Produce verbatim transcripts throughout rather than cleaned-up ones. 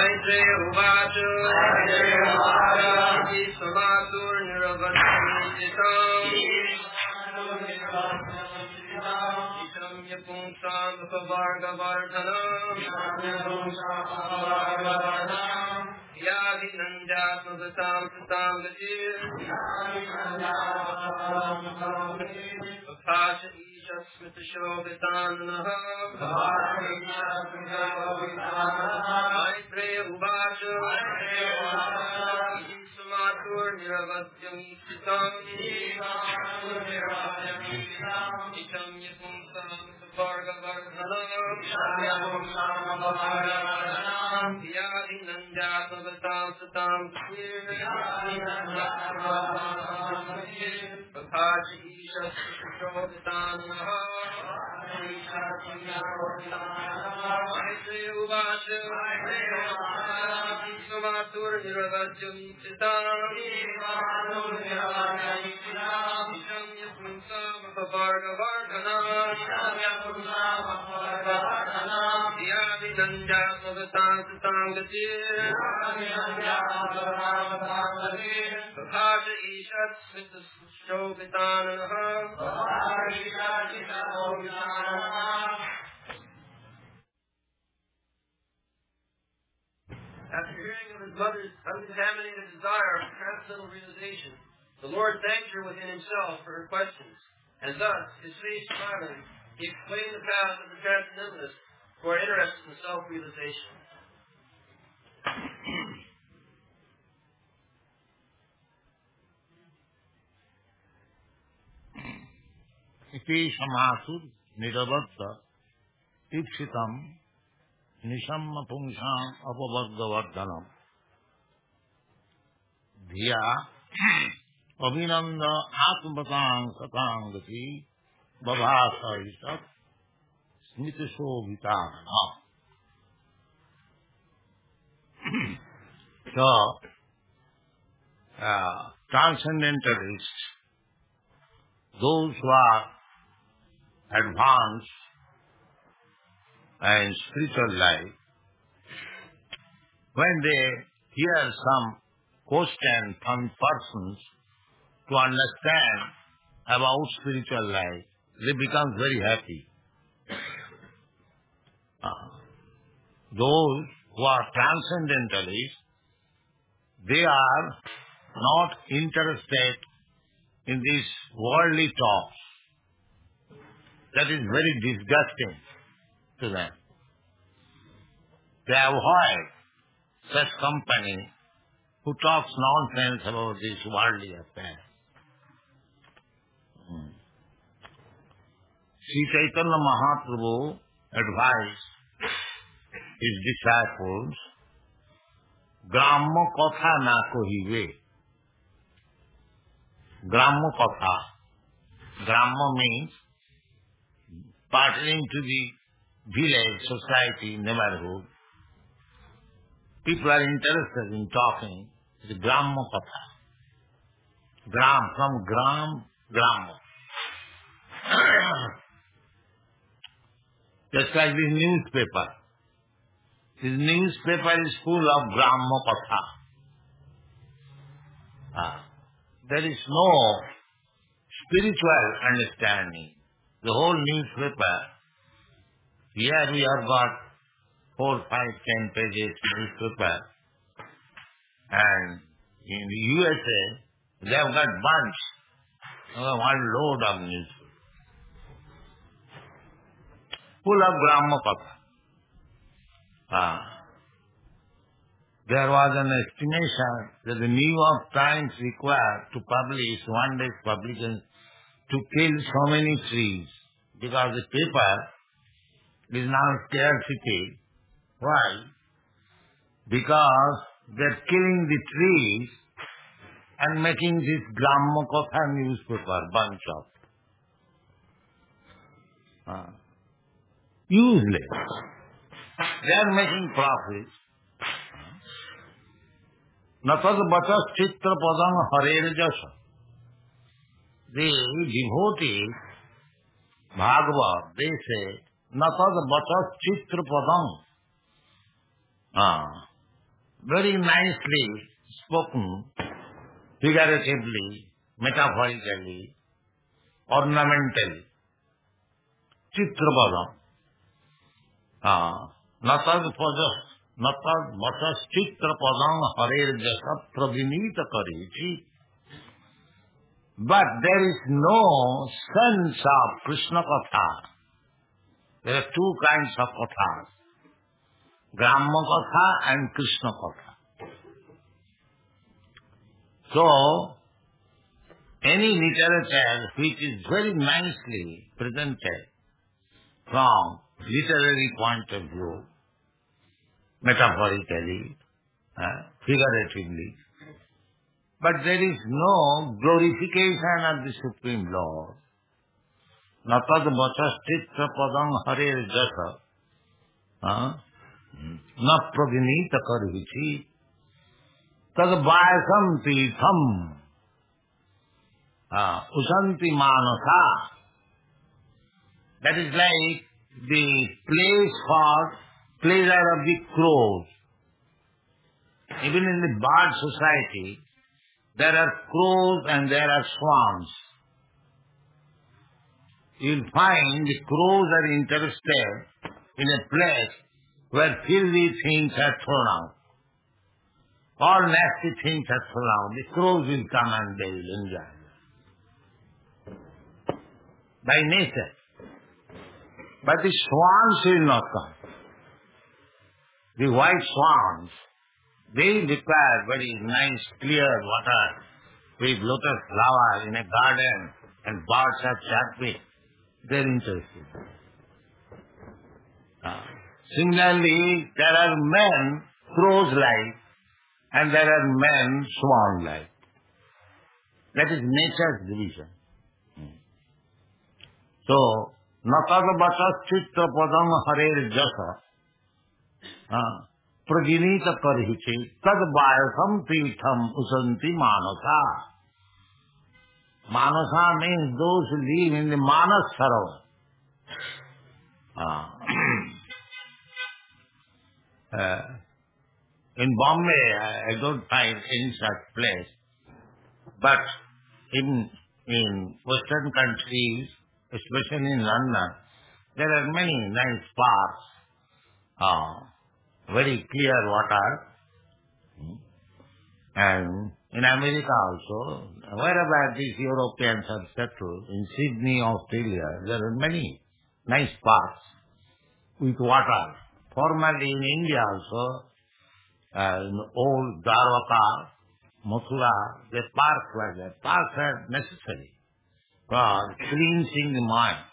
Maitreya Uvacha Iti Samatur Niravatyamitam Itam Yapumsam Upavarga Vardhanam Yadi Nanjatmavatam Satam Gajir Vakasha Isha Smita Shobhitananaha Maitreya Uvacha Iti Samatur Niravatyamitam Itam Yapumsam Upavarga Vardhanam Yadi Nanjatmavatam Satam Gajir Vakasha Isha Smita Shobhitananaha Maitreya Uvacha Samatur Niravatyamitam Itam Yapumsam Upavarga Vardhanam Yadi Nanjatmavatam Satam Gajir Vakasha Isha Smita Shobhitananaha. After hearing of his mother's uncontaminated desire for transcendental realization, the Lord thanked her within himself for her questions, and thus, his face smiling, he explained the path of the transcendentalists who are interested in self-realization. Iti samasur niravatta ipsitam nishamma pungsam apavargavardhanam dhiya avinanda atmavatang satangati babhasa isat smitashobhitana. So, uh, transcendentalists, those who are advanced in spiritual life, when they hear some question from persons to understand about spiritual life, they become very happy. Uh, those who are transcendentalists, they are not interested in these worldly talks. That is very disgusting to them. They avoid such company who talks nonsense about these worldly affairs. Hmm. Sri Chaitanya Mahaprabhu advised his disciples, Gramma Katha na kohive. Gramma Katha. Gramma means pertaining to the village, society, neighborhood. People are interested in talking. It's Gramma Katha. Gram, from Gram, Gramma. Just like this newspaper. This newspaper is full of Gramma Katha. Ah. There is no spiritual understanding. The whole newspaper, here we have got four, five, ten pages newspaper, and in the U S A, they have got bunch, uh, one load of newspaper, full of Gramma Katha. Ah. There was an estimation that the New York Times required to publish one day's publication to kill so many trees, because the paper is now scarcity. Why? Because they're killing the trees and making this Gramma Katha newspaper bunch of. Uh, useless. They are making profits. Natad bachas chitra padang harer jasa. The devotees, Bhagavad, they say, Natad bachas chitra padang. Ah, very nicely spoken, figuratively, metaphorically, ornamentally. Chitrapadam. Natad pajas, natad vatas chitrapadam harer jasa pravinita karichi. But there is no sense of Krishna Katha. There are two kinds of Kathas. Gramma Katha and Krishna Katha. So, any literature which is very nicely presented from literary point of view, metaphorically, uh, figuratively, but there is no glorification of the Supreme Lord. Natad vachas chitra padam harer jasa na pravinita karvichi tad vayasam titham usanti manasa. That is like the place for pleasure of the crows. Even in the bird society, there are crows and there are swans. You'll find the crows are interested in a place where filthy things are thrown out. All nasty things are thrown out. The crows will come and they will enjoy. By nature. But the swans will not come. The white swans, they require very nice, clear water with lotus flower in a garden and birds are chirping. They are interested. Uh, similarly, there are men crows-like and there are men swan-like. That is nature's division. Hmm. So, natad vatas chitta padam harer jasa praginita karhichi tad vayasam titham usanti manasa. Manasa means those who live in the Manas Sarovar. Uh, uh, in Bombay, I don't find any such place. But in in Western countries, especially in London, there are many nice parks, uh, very clear water. And in America also, wherever these Europeans are settled, in Sydney, Australia, there are many nice parks with water. Formerly in India also, uh, in old Dwarka, Mathura, the parks were there. Parks are necessary for cleansing the mind.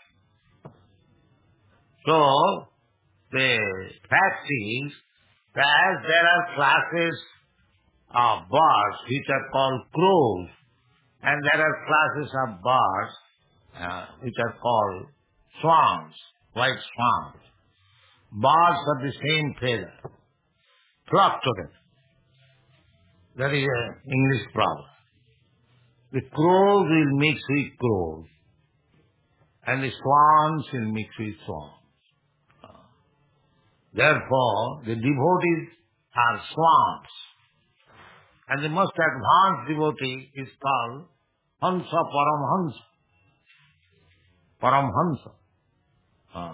So, the fact is that there are classes of birds which are called crows, and there are classes of birds uh, which are called swans, white swans. Birds of the same feather flock together. That is an English proverb. The crows will mix with crows, and the swans will mix with swans. Therefore, the devotees are swans. And the most advanced devotee is called Hansa Paramhansa. Paramhansa. Uh.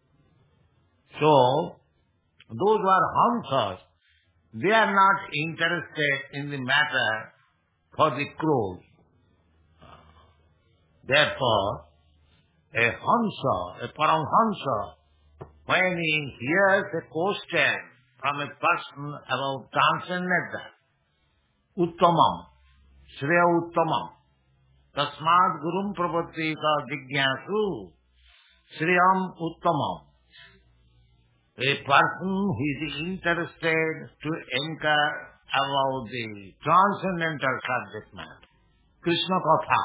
So, those who are Hansas, they are not interested in the matter for the crows. Uh. Therefore, a Hansa, a Paramhansa, when he hears a question from a person about transcendental, Uttamam, Shreya Uttamam, Tasmad Gurum Prapatika Jigyasu, Shreyam Uttamam. A person who is interested to inquire about the transcendental subject matter, Krishna Katha,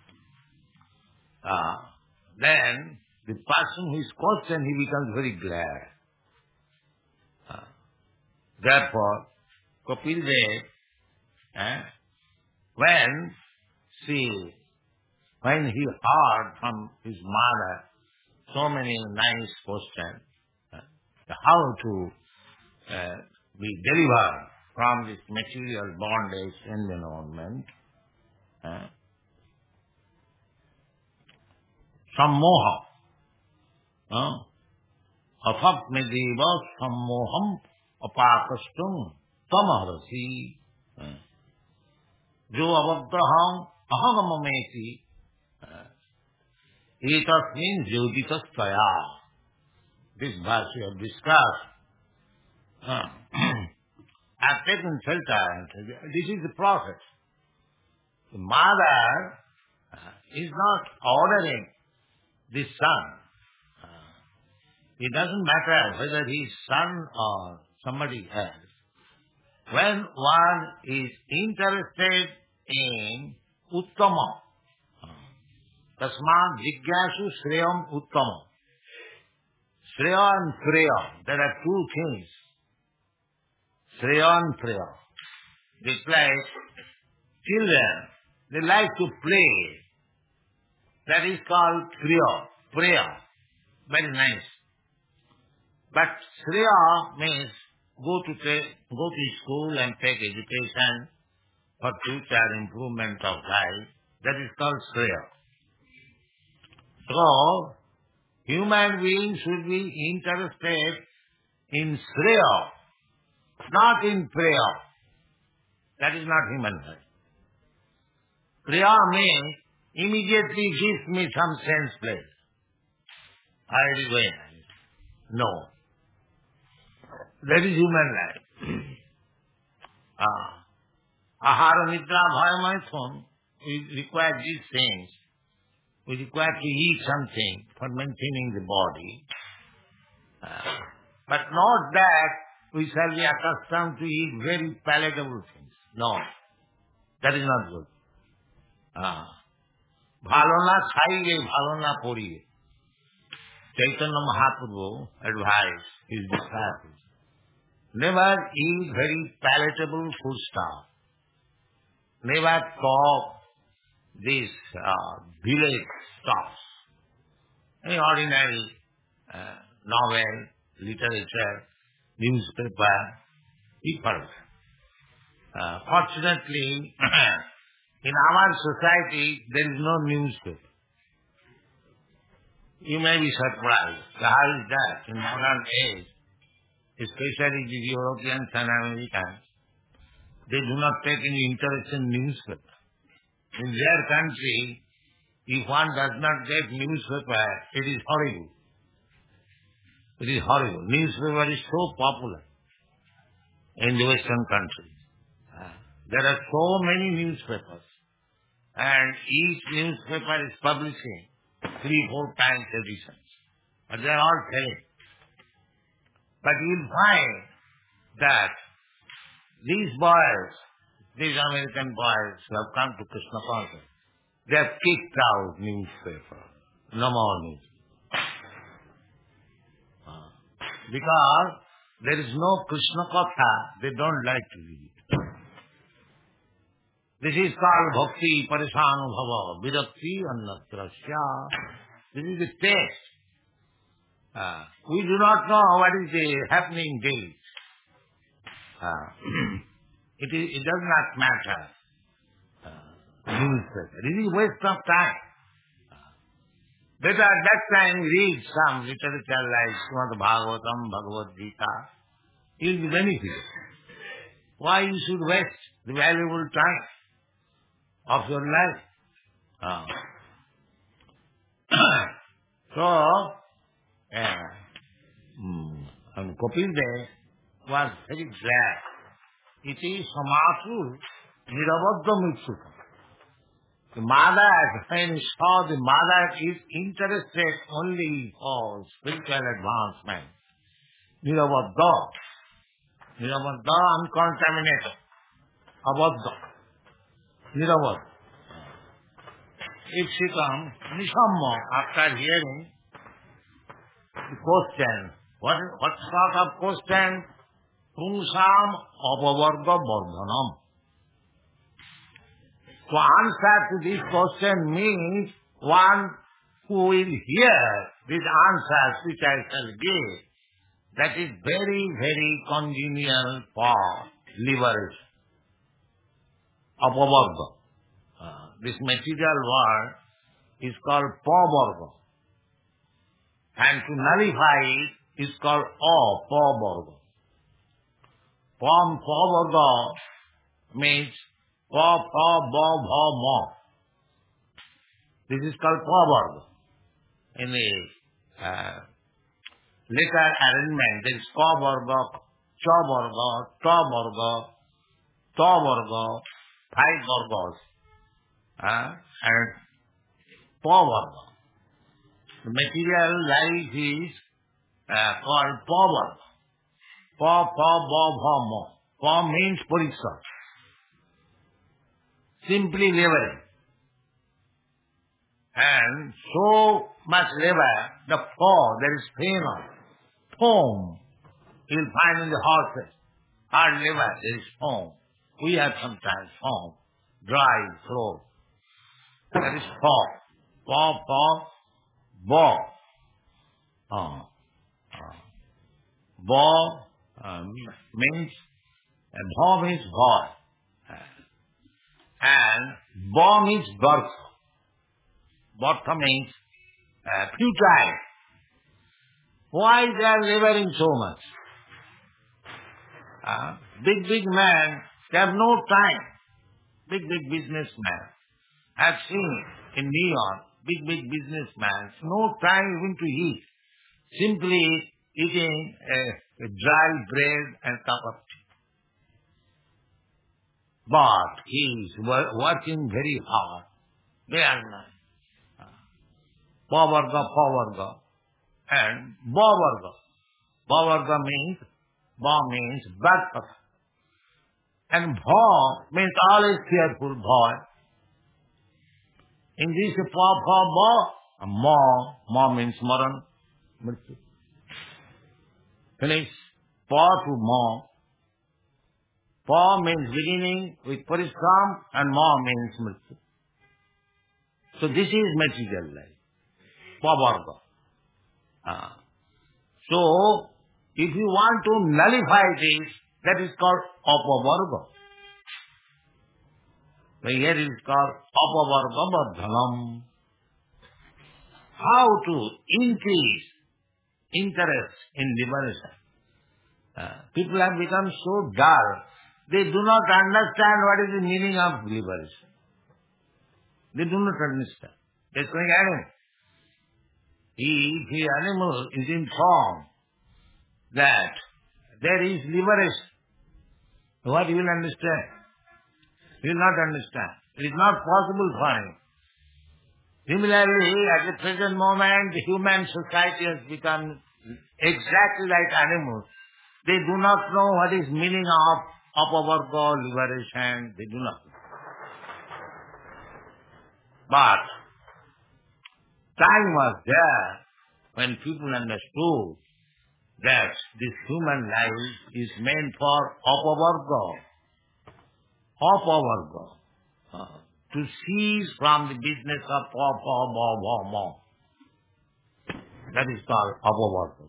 uh, then the person who is questioned, he becomes very glad. Uh, therefore, Kapil Dev, Eh? When she, when he heard from his mother so many nice questions, uh, how to uh, be delivered from this material bondage environment. Uh, sammoha. Uh, Afapmedeva sammoham apakastum tamahrasi. Uh, Jo avaddaham ahagamameti. Etas means jyotitasthaya. This verse we have discussed. Uh, I've taken shelter. This is the process. The mother uh, is not ordering the son. Uh, it doesn't matter whether he is son or somebody else. When one is interested in uttama, tasmat jigyasu shreyam uttama. Shreya and Freya, there are two things. Shreya and Freya. It's like children, they like to play. That is called Priya, Priya. Very nice. But Shreya means go to take, go to school and take education for future improvement of life. That is called Shreya. So, human beings should be interested in Shreya, not in Priya. That is not human life. Priya means immediately gives me some sense pleasure. I will go in. No. That is human life. ah. Ahara, nidra, bhaya, maithun. We require these things. We require to eat something for maintaining the body. Uh, but not that we shall be accustomed to eat very palatable things. No. That is not good. Uh, bhalo na khaiye, bhalo na poriye. Chaitanya Mahaprabhu advised his disciples, never eat very palatable foodstuff. Never talk this uh, village stuff. Any ordinary uh, novel, literature, newspaper, people. Uh, fortunately, in our society, there is no newspaper. You may be surprised. How is that? In modern age, especially the Europeans and Americans, they do not take any interest in newspaper. In their country, if one does not get newspaper, it is horrible. It is horrible. Newspaper is so popular in the Western countries. There are so many newspapers, and each newspaper is publishing three, four times editions. But they are all selling. But you will find that these boys, these American boys who have come to Krishna consciousness, they have kicked out newspaper. No more news. Because there is no Krishna Katha, they don't like to read. This is called Bhakti Parishanubhava Virakti Annatrasya. This is the test. Uh, we do not know what is the happening daily. Uh, it, is, it does not matter. Uh, newspaper. It is waste of time. Uh, better at that time read some literature like Srimad Bhagavatam, Bhagavad Gita. You will be benefited. Why you should waste the valuable time of your life? Uh. so, uh, mm, and Kapildev was very glad. It is Samasu Nirabadha Mitsukha. The mother, when he saw the mother is interested only for spiritual advancement. Nirabadha. Nirabadha, uncontaminated. Abadha. Nirabadha. If she comes, Nishamma, after hearing the question, what, what sort of question? Pungsam apavarga vardhanam. To answer to this question means one who will hear these answers which I shall give, that is very, very congenial for liberation. Apavarga. Uh, this material world is called pavarga. And to nullify it is called apavarga. From pavarga means pa, pa, ba, bha, ma. This is called pavarga. In the uh, letter arrangement, there is ka varga, cha varga, ta varga, ta varga, five vargas, uh, and pa varga. The material life is uh, called pa varga. Pa, pa, ba, bha, ma. Pa means pariksa. Simply laboring. And so much labor, the paw, there is pain on it. Foam, you will find in the horses. Hard labor, there is foam. We have sometimes foam, dry throat. That is paw. Paw, paw, ba. Uh, uh, ba um, means, and ba means boy. And ba means birth. Bhatha means uh, futile. Why they are laboring so much? Uh, big, big men, they have no time. Big, big businessmen. I've seen in New York, big, big businessmen, no time even to eat. Simply eating a, a dry bread and cup of tea. But he is wor- working very hard. Day and night. Pavarga, pavarga, and bavarga. Bavarga means, ba means bad person. And bha means always fearful boy. English, pa, pa, ba, ma, ma means maran, mrityu. Finish. Pa to ma. Pa means beginning with parishram and ma means mrityu. So this is material life. Pavarga. Ah. So, if you want to nullify this, that is called apavarga. So here it is called apavarga bardhanam. How to increase interest in liberation. Uh, people have become so dull, they do not understand what is the meaning of liberation. They do not understand. They are going animal. If the animal is informed that there is liberation, what he will understand? He will not understand. It is not possible for him. Similarly, at the present moment, the human society has become exactly like animals. They do not know what is meaning of apavarga, liberation. They do not know. But time was there when people understood that this human life is meant for apavarga, apavarga, uh, to cease from the business of pa, pa, ba, ba, ma. That is called apavarga.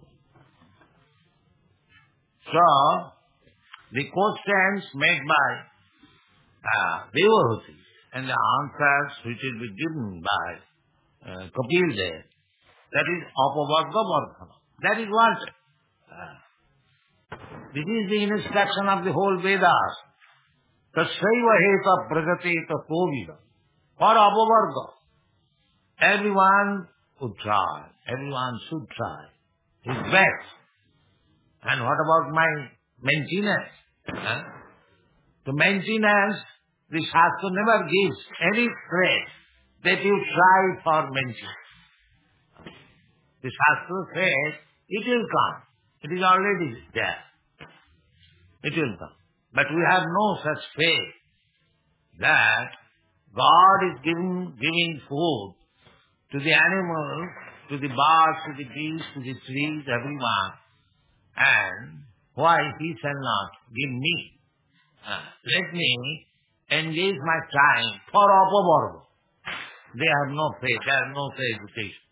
So, the questions made by uh, Devahuti and the answers which will be given by Uh, Kapil Dev, that is apavarga vardhana. That is wanted. Uh, this is the instruction of the whole Vedas. Tasaiva heta pragati tatovida. For apavarga. Everyone would try. Everyone should try his best. And what about my maintenance? Uh, the maintenance, the Shastra never gives any threat that you try for maintenance. The Shastra says, it will come. It is already there. It will come. But we have no such faith that God is giving, giving food to the animals, to the birds, to the beasts, to the trees, everyone. And why He shall not give me? Uh, let me engage my time for apavarga. They have no faith, they have no education.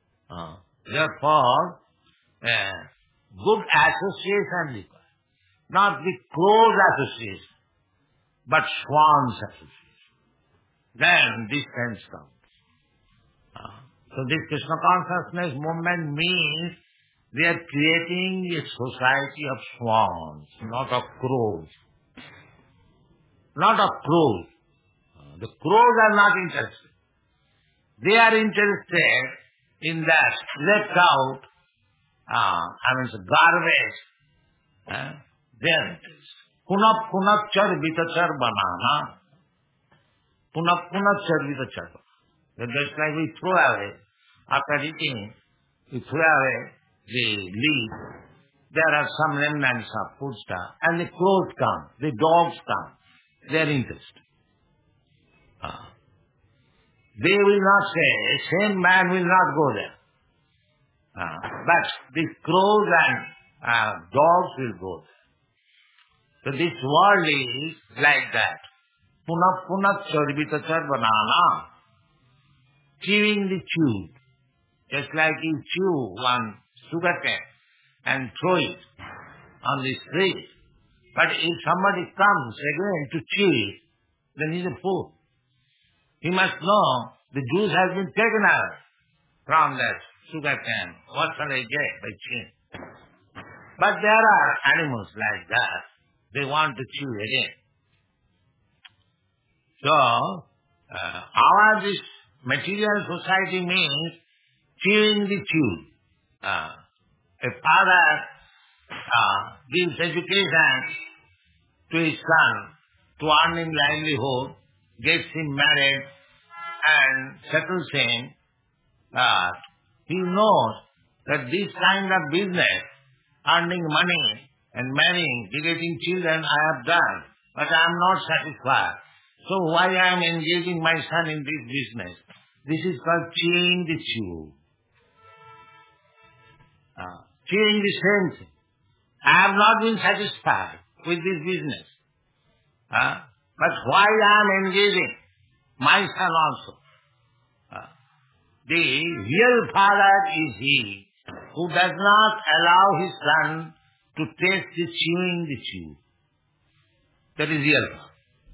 Uh, therefore, uh, good association required. not the close association, but swans association. Then this sense comes. Uh, so this Krishna consciousness movement means they are creating a society of swans, not of crows. Not of crows. Uh, the crows are not interested. They are interested in that left out, uh, I mean, the garbage. Uh, they are interested. Punap punap char vitachar banana. Punap punap char vitachar. Just like we throw away, after eating, we throw away the leaf. There are some remnants of food stuff. And the crows come, the dogs come. They are interested. Uh, they will not say, same man will not go there. Uh, but the crows and uh, dogs will go there. So this world is like that. Punap punap charbita char banana. Chewing the chew. Just like you chew one sugar cane and throw it on the street. But if somebody comes again to chew it, then he's a fool. He must know the juice has been taken out from that sugar cane. What shall I get by chewing? But there are animals like that. They want to chew again. So, uh, our this material society means chewing the chew. Uh, a father uh, gives education to his son to earn him livelihood, gets him married and settles him. Uh, he knows that this kind of business, earning money and marrying, begetting children, I have done, but I am not satisfied. So why I am engaging my son in this business? This is called chewing the chew. Uh, chewing the same thing. I have not been satisfied with this business. Uh, but why I am engaging my son also? Uh, the real father is he who does not allow his son to taste the chewing the chew. That is real father.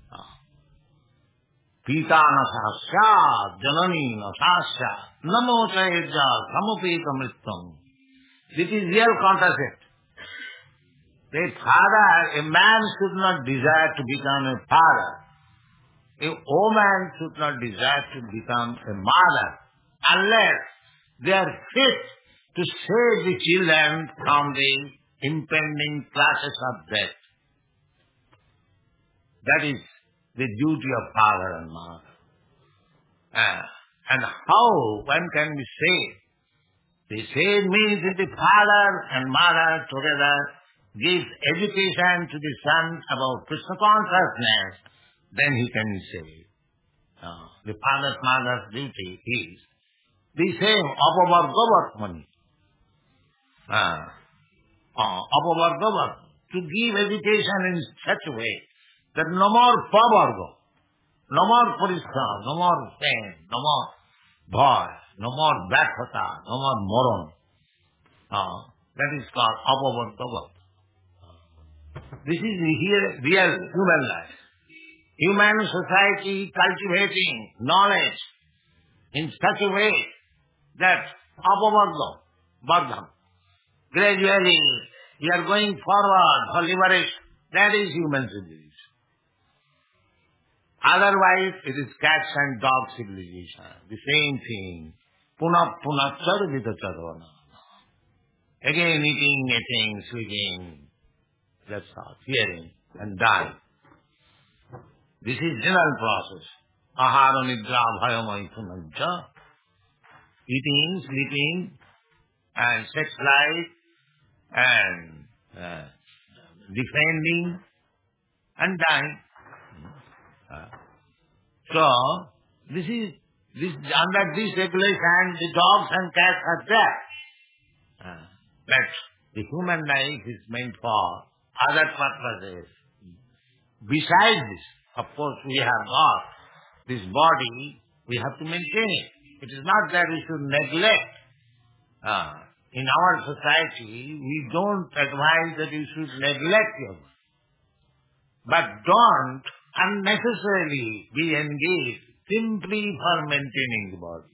Pita nasasya, janani nasasya, namo chayajya, samupita mrittam. This is real contracept. A father, a man should not desire to become a father. A woman should not desire to become a mother unless they are fit to save the children from the impending clashes of death. That is the duty of father and mother. Uh, and how one can be saved? The saved means that the father and mother together gives education to the son about Krishna consciousness, then he can be saved. Uh, the father's mother's duty is the same apavargavatmani. Uh, uh, apavargavat, to give education in such a way that no more pavarga, no more parishram, no more pain, no more bhoy, no more bathata, no more moron. Uh, that is called apavargavat. This is here real human life. Human society cultivating knowledge in such a way that apavarga, vardham, gradually we are going forward for liberation. That is human civilization. Otherwise, it is cats and dog civilization. The same thing. Punap punap charvita charvana. Again eating, eating, sleeping. That's all. Hearing and dying. This is general process. Ahara nidra bhayamaithunancha. Eating, sleeping, and sex life, and uh, defending, and dying. Uh, so, this is, this, under this regulation, the dogs and cats are there. Uh, but the human life is meant for other purposes. Besides this, of course, we have got this body, we have to maintain it. It is not that we should neglect uh, in our society, we don't advise that you should neglect your body. But don't unnecessarily be engaged simply for maintaining the body.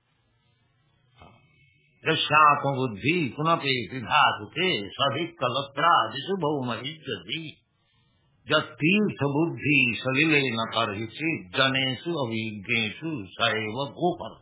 Jasyato buddhi punape siddhatuke sadhik kalatra disu bhaumaricati jas tirtha buddhi salile na karhichi janesu avigneshu saeva gopar.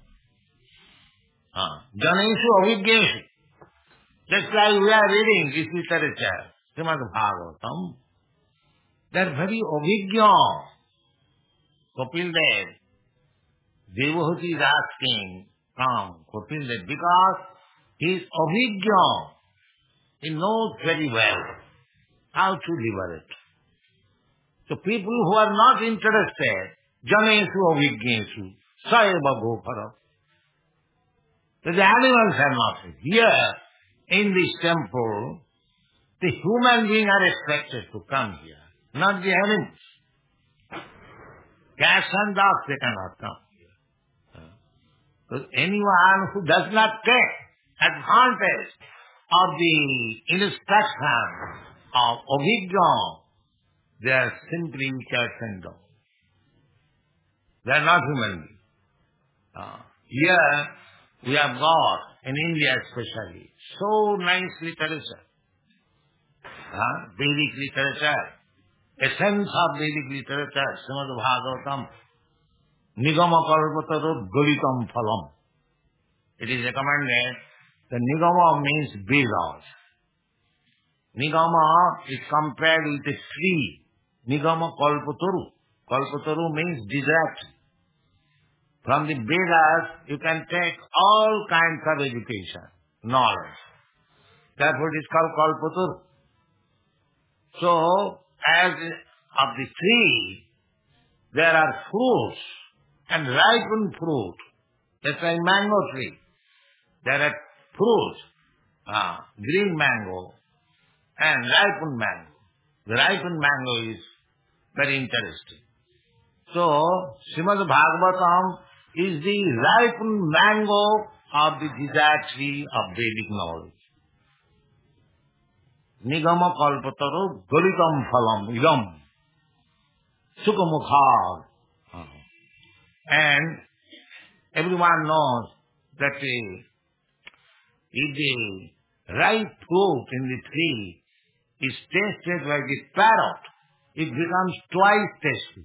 Janesu avigneshu. Just like we are reading this literature, Srimad Bhagavatam, that very avigya, Kapil Dev, Devahuti is asking from Kapil Dev, because he is avigya, he knows very well how to liberate. So people who are not interested, janesu avigneshu, saeva gopara. So the animals are not here. In this temple, the human beings are expected to come here, not the animals. Cats and dogs, they cannot come here. So anyone who does not take advantage of the instruction of avigya, they are simply cats and dogs. They are not human beings. Uh, here we have got, in India especially, so nice literature. Uh, Vedic literature, essence of Vedic literature, Srimad Bhagavatam, Nigama Kalpataru Galitam Phalam. It is recommended, the Nigama means Vedas. Nigama is compared with a tree. Nigama Kalpataru. Kalpataru means desert. From the Vedas, you can take all kinds of education, knowledge. Therefore it is called Kalpataru. So, as of the tree, there are fruits and ripened fruit. That's like mango tree. There are fruits, uh, green mango and ripened mango. The ripened mango is very interesting. So, Srimad Bhagavatam is the ripened mango of the desire tree of Vedic knowledge. Nigama kalpataru galitam phalam idam sukhamukha. And everyone knows that if the ripe fruit in the tree is tasted by the parrot, it becomes twice tasty.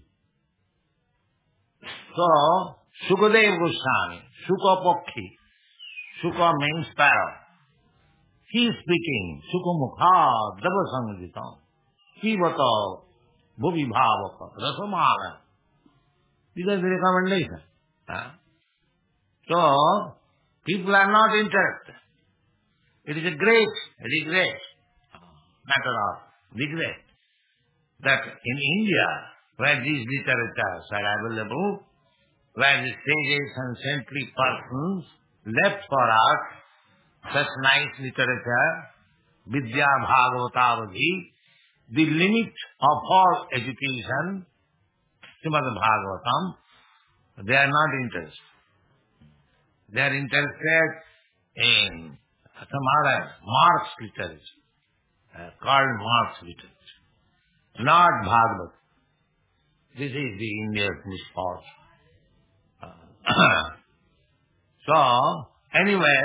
So, Sukadeva Goswami, Sukha Pakhi, Sukha means parrot. He is speaking, Sukha Mukha, Davasangitam, Kivata, Bhuvi Bhavaka, Rasamala. These are the recommendations. Huh? So, people are not interested. It is a great regret, matter of regret, that in India, where these literatures are available, where the sages and saintly persons left for us such nice literature, Vidya Bhagavatavadhi, the limit of all education, Srimad Bhagavatam, they are not interested. They are interested in some other Marx literature, uh, called Marx literature, not Bhagavad. This is the India's misfortune. Uh, so, anyway,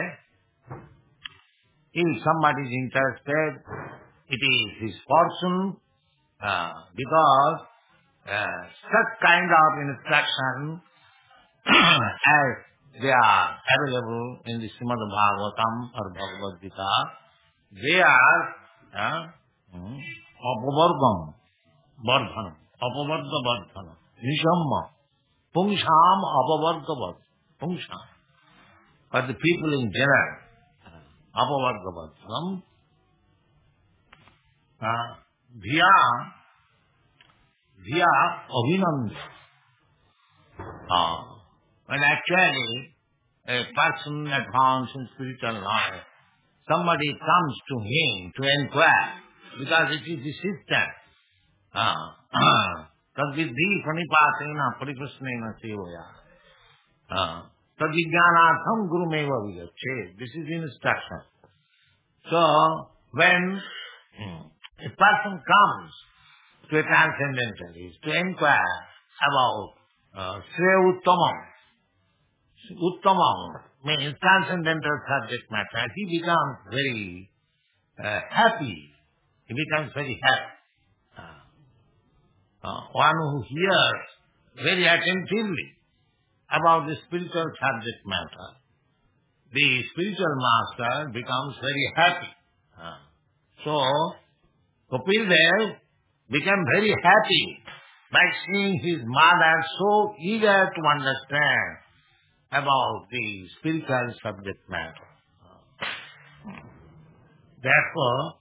if somebody is interested, it is his fortune, uh, because uh, such kind of instruction as they are available in the Srimad Bhagavatam or Bhagavad Gita, they are uh, apavargam, vardhanam, apavarga vardhanam, nishamma, pungsham apavarga vardhanam, pungsham. For the people in general, apavarga vardhanam, uh, dhiya, dhiya abhinanda. Uh, when actually a person advanced in spiritual life, somebody comes to him to inquire, because it is the system. Tadvidhi pranipatena pariprasnena sevoya. Tadvijnanatham gurumeva vijache. This is instruction. So, when a person comes to a transcendentalist to inquire about uh, Sreya Uttamam, Uttamam means transcendental subject matter, he becomes very uh, happy. He becomes very happy. Uh, uh, one who hears very attentively about the spiritual subject matter, the spiritual master becomes very happy. Uh, so, Kapil Dev became very happy by seeing his mother so eager to understand about the spiritual subject matter. Therefore,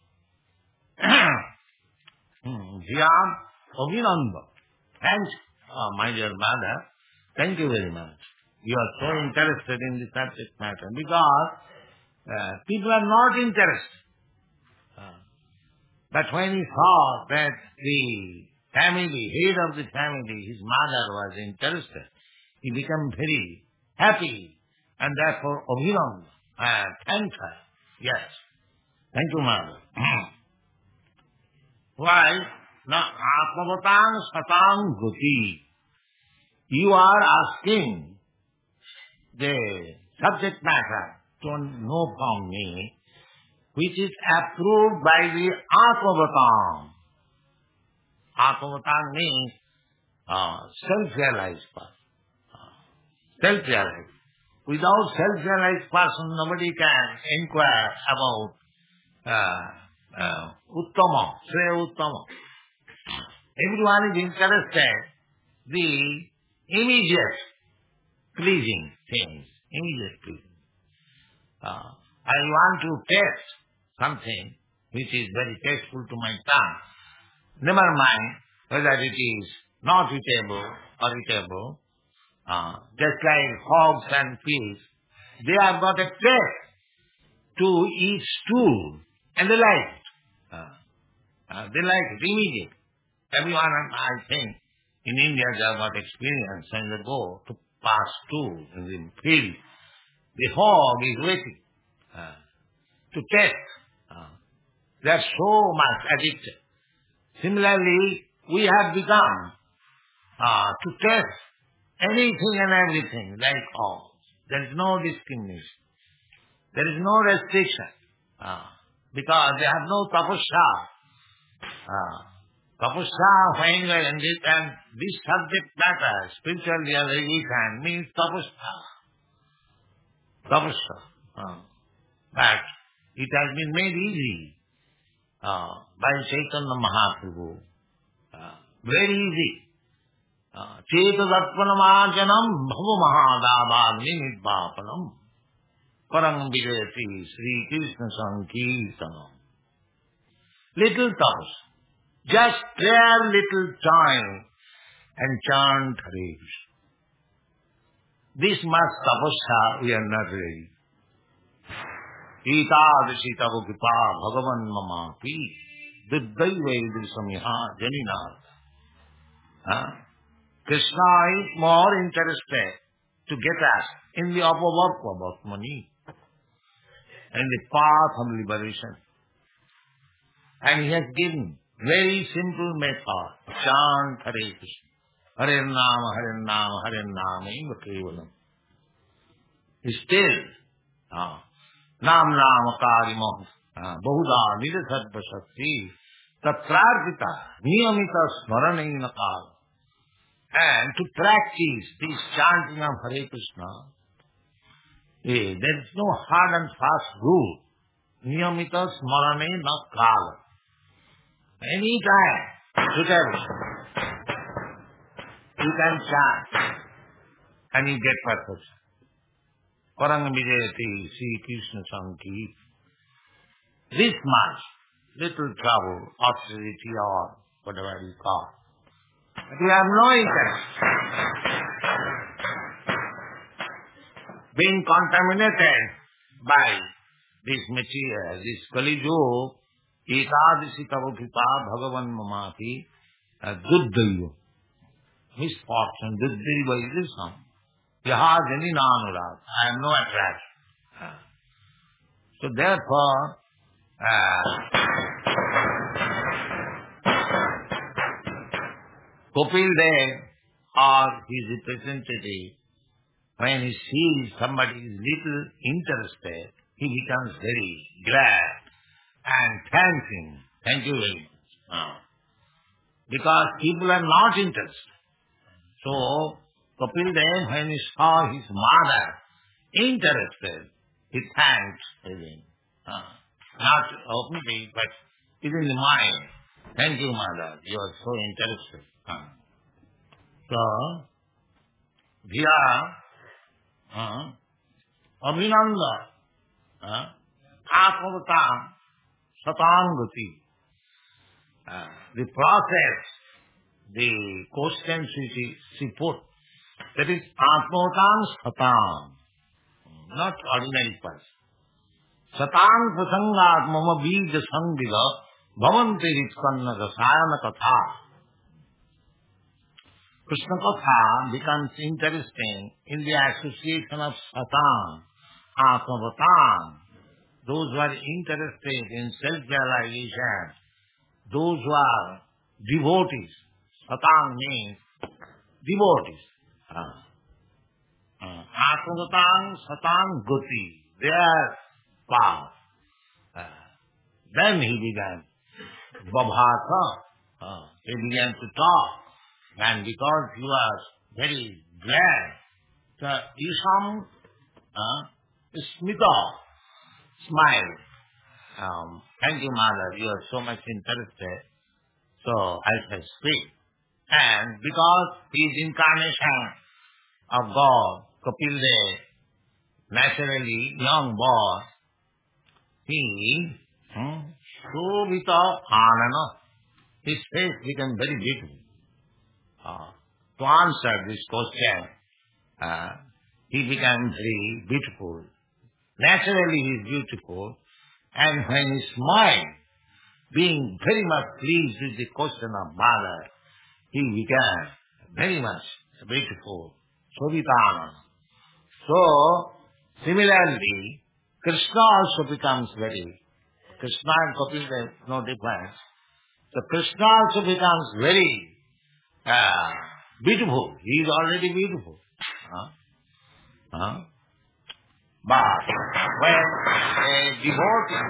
Jiyam Abhinanda, thanks, oh, my dear mother, thank you very much. You are so interested in the subject matter because uh, people are not interested. Uh, but when he saw that the family, head of the family, his mother was interested, he became very happy and therefore Abhinanda, uh, thanked her. Yes, thank you, mother. Why? Na atmavatang satang gati. You are asking the subject matter to know from me, which is approved by the atmavatang. Atmavatang means uh, self-realized person. Uh, self-realized. Without self-realized person, nobody can inquire about uh, uh, Uttama, Sreya Uttama. Everyone is interested the immediate pleasing things, immediate pleasing. Uh, I want to taste something which is very tasteful to my tongue. Never mind whether it is not eatable or eatable. Uh, just like hogs and pigs, they have got a taste to eat stool and they like it. Uh, uh, they like it immediately. Everyone, I think, in India they have got experience when they go to pass stool in the field. The hog is waiting uh, to taste. Uh, they are so much addicted. Similarly, we have become uh, to taste anything and everything like all. There is no discrimination. There is no restriction. Uh, because they have no tapasya. Uh, tapasya, when we are in this, and this subject matter, spiritual realization means tapasya. Tapasya. Uh, but it has been made easy uh, by Chaitanya Mahaprabhu. Uh, very easy. Chetadattvanamajanam bhava mahadabad nidvapanam parang vijayati Sri Krishna Sankirtanam. Little tapas. Just spare little time and chant Hare Krishna. This much tapasya we are not ready. Etadasi tava kripa bhagavan mamapi diddaiva idrisamiha janinartha. Huh? Krishna is more interested to get us in the apavarpa bhakmani, in the path of liberation. And he has given very simple method. Chant Hare Krishna. Hare Nama, Hare Nama, Hare Nama, eva kevalam. Still, uh, Nam Nama Karima, uh, Bahuda Nidasarva Shakti, Tatrarpita, Niyamita Smaranena Kala. And to practice this chanting of Hare Krishna, eh, there is no hard and fast rule. Niyamita Smarane na Kala. Any time, suitable, you can chant and you get purpose. Parang vijayati Sri Krishna Sankirtanam. This much, little trouble, austerity or whatever you call. But we have no interest. Being contaminated by this material, this Kali Yuga, etadasi tava kripa bhagavan mamati duddaiva. Misfortune, duddaiva is this one. Yaha jani nanurad. I have no attraction. So therefore, uh, Kapil Dev or his representative, when he sees somebody is little interested, he becomes very glad and thanks him. Thank you very much. Uh, because people are not interested. So, Kapil Dev, when he saw his mother interested, he thanked him. Uh, not openly, but within the mind. Thank you, mother. You are so interested. Uh. So, here, uh, Abhinanda, uh, Atmavata, Satangati. Uh, the process, the questions which she put, that is Atmavatan Satang, not ordinary person. Satang Sasangat Mama Bija Sangila Bhavanti Ritkanna Rasayana Katha. Krishna Katha becomes interesting in the association of Satang, Atmavatan, those who are interested in self-realization, those who are devotees. Satang means devotees. Atmavatan Satang Gati, their path. Uh, then he began Babhata. Uh, he began to talk. And because he was very glad, the Isham uh, Smita smiled. Um, Thank you, mother. You are so much interested. So I shall speak. And because he is incarnation of God, Kapil Dev, naturally young boy, he, hmm, Shobhita Anana, his face became very beautiful. Uh, to answer this question, uh, he became very beautiful. Naturally he is beautiful, and when he smiled, being very much pleased with the question of mother, he became very much beautiful. Shobhita Anana. So, similarly, Krishna also becomes very, Krishna and Kapil Dev, no difference. So Krishna also becomes very uh, beautiful. He is already beautiful. Huh? Huh? But when a devotee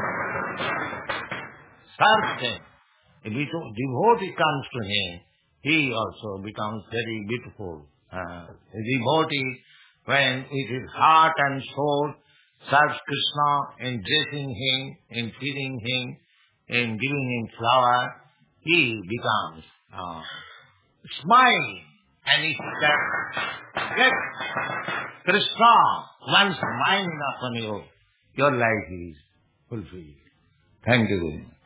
serves him, a devotee comes to him, he also becomes very beautiful. Uh, a devotee, when with his heart and soul serves Krishna in dressing him, in feeding him, in giving him flower, he becomes uh, smiling. And if that get Krishna once smiling upon you, your life is fulfilled. Thank you very much.